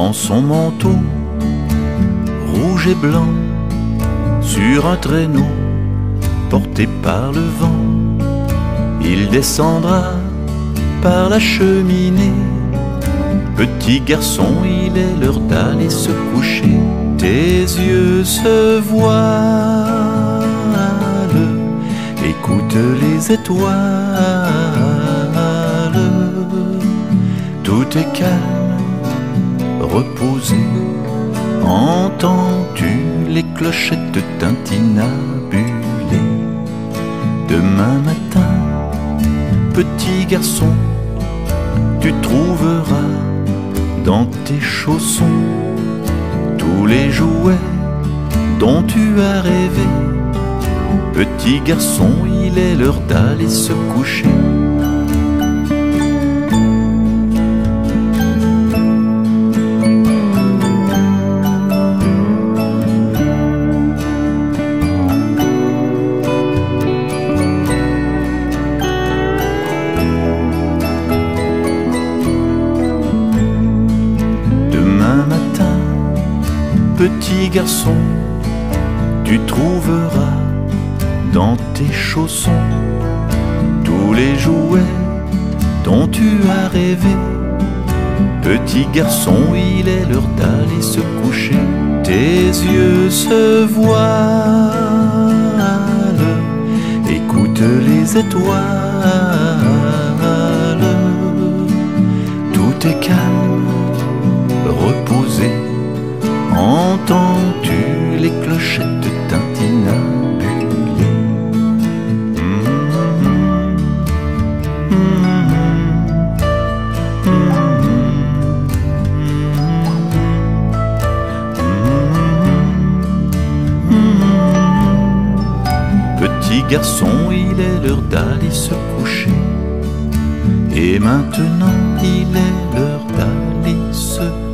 dans son manteau rouge et blanc, sur un traîneau porté par le vent. Il descendra par la cheminée. Petit garçon, il est l'heure d'aller se coucher. Tes yeux se voilent, écoute les étoiles. Tout est calme, reposé. Entends-tu les clochettes tintinabulées? Demain matin, petit garçon, tu trouveras dans tes chaussons tous les jouets dont tu as rêvé. Petit garçon, il est l'heure d'aller se coucher. Petit garçon, tu trouveras dans tes chaussons tous les jouets dont tu as rêvé. Petit garçon, il est l'heure d'aller se coucher. Tes yeux se voilent, écoute les étoiles. Tout est calme, reposé. Entends-tu les clochettes tintinabulées? Petit garçon, il est l'heure d'aller se coucher. Et maintenant, il est l'heure d'aller se coucher.